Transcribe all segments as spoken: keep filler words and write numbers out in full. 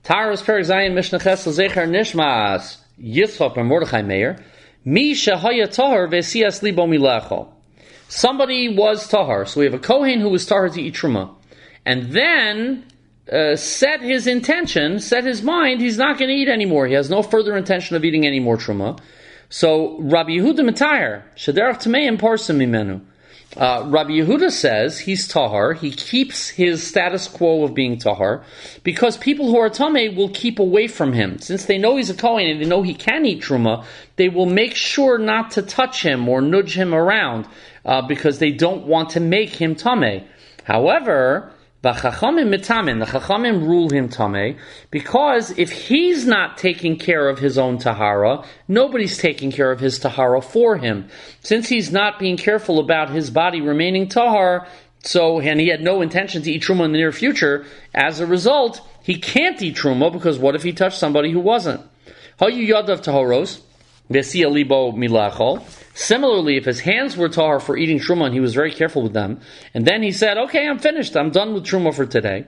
Taharos Perek Zayin Mishnah Ches L'Zecher Nishmas Yitzchak ben Mordechai Meir Mi Shehaya Tahar V'Siyas Libo Milecho. Somebody was Tahar, so we have a Kohen who was Tahar to eat Truma, and then uh, set his intention, set his mind, he's not going to eat anymore. He has no further intention of eating any more Truma. So Rabbi Yehuda Matayr Shederach Tameim Parsim Mimenu. Uh, Rabbi Yehuda says he's tahar. He keeps his status quo of being tahar because people who are tameh will keep away from him. Since they know he's a kohen and they know he can eat truma, they will make sure not to touch him or nudge him around uh, because they don't want to make him tameh. However, the chachamim mitamin, the chachamim rule him tameh because if he's not taking care of his own tahara, nobody's taking care of his tahara for him. Since he's not being careful about his body remaining tahar, so and he had no intention to eat truma in the near future, as a result, he can't eat truma because what if he touched somebody who wasn't? Hayu yadav taharos v'siya libo milachol. Similarly, if his hands were tahar for eating truma and he was very careful with them, and then he said, okay, I'm finished, I'm done with truma for today,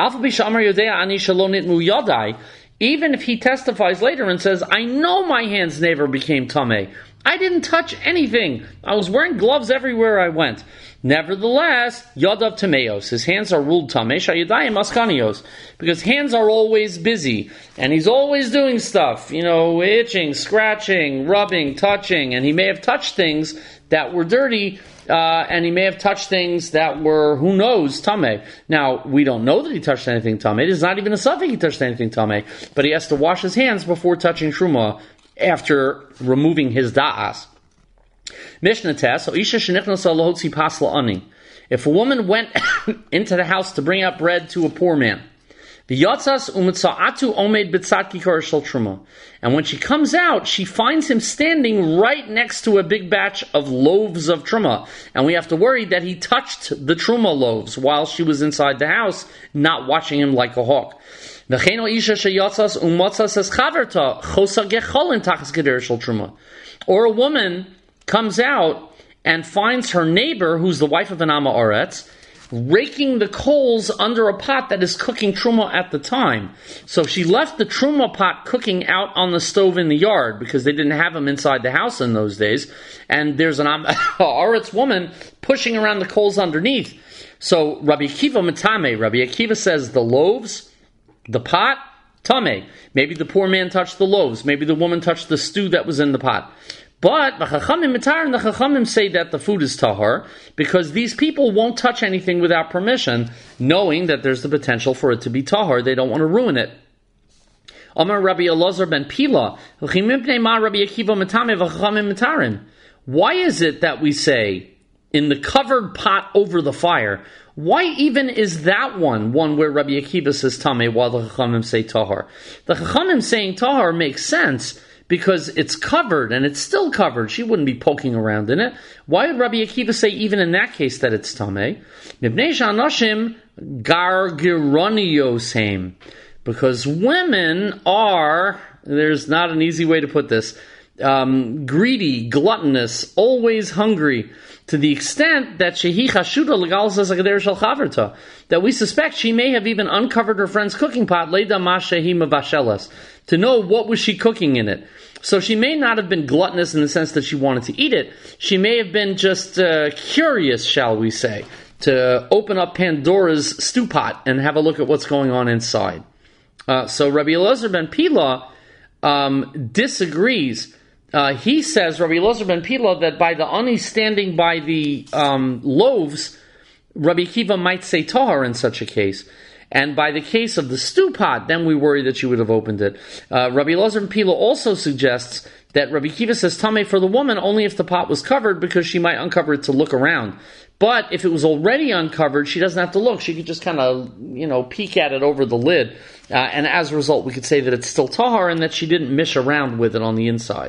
even if he testifies later and says, I know my hands never became tameh, I didn't touch anything, I was wearing gloves everywhere I went. Nevertheless, yadav tameos, his hands are ruled tameh, shayadayim askanios, because hands are always busy, and he's always doing stuff, you know, itching, scratching, rubbing, touching, and he may have touched things that were dirty, uh, and he may have touched things that were, who knows, tameh. Now, we don't know that he touched anything tameh, it is not even a suffix he touched anything tameh, but he has to wash his hands before touching truma, after removing his da'as. Mishnah Tes, if a woman went into the house to bring up bread to a poor man, and when she comes out, she finds him standing right next to a big batch of loaves of truma, and we have to worry that he touched the truma loaves while she was inside the house, not watching him like a hawk. Or a woman comes out and finds her neighbor, who's the wife of an Amma Aretz, raking the coals under a pot that is cooking truma at the time. So she left the truma pot cooking out on the stove in the yard because they didn't have them inside the house in those days. And there's an Amma Aretz woman pushing around the coals underneath. So Rabbi Akiva Matame, Rabbi Akiva says the loaves, the pot, tameh. Maybe the poor man touched the loaves. Maybe the woman touched the stew that was in the pot. But the chachamim mitar and the chachamim say that the food is tahar because these people won't touch anything without permission, knowing that there's the potential for it to be tahar. They don't want to ruin it. Amar Rabbi Elazar ben Pila, Rabbi Akiva mitame v'chachamim mitarin. Why is it that we say in the covered pot over the fire? Why even is that one one where Rabbi Akiva says tameh while the chachamim say tahar? The chachamim saying tahar makes sense because it's covered and it's still covered. She wouldn't be poking around in it. Why would Rabbi Akiva say even in that case that it's tameh? Mibnei she'anashim gargironios heim. Because women are, there's not an easy way to put this, um, greedy, gluttonous, always hungry, to the extent that shehi chashuda legal says agader shel chaverta, that we suspect she may have even uncovered her friend's cooking pot leida ma shehi mavashelas, to know what was she cooking in it. So she may not have been gluttonous in the sense that she wanted to eat it. She may have been just uh, curious, shall we say, to open up Pandora's stew pot and have a look at what's going on inside. Uh, so Rabbi Elazar ben Pila um, disagrees. Uh, he says, Rabbi Elazar ben Pila, that by the ani standing by the um, loaves, Rabbi Akiva might say tahar in such a case. And by the case of the stew pot, then we worry that she would have opened it. Uh, Rabbi Elazar ben Pila also suggests that Rabbi Akiva says tameh for the woman only if the pot was covered, because she might uncover it to look around. But if it was already uncovered, she doesn't have to look. She could just kind of, you know, peek at it over the lid. Uh, and as a result, we could say that it's still tahar and that she didn't mish around with it on the inside.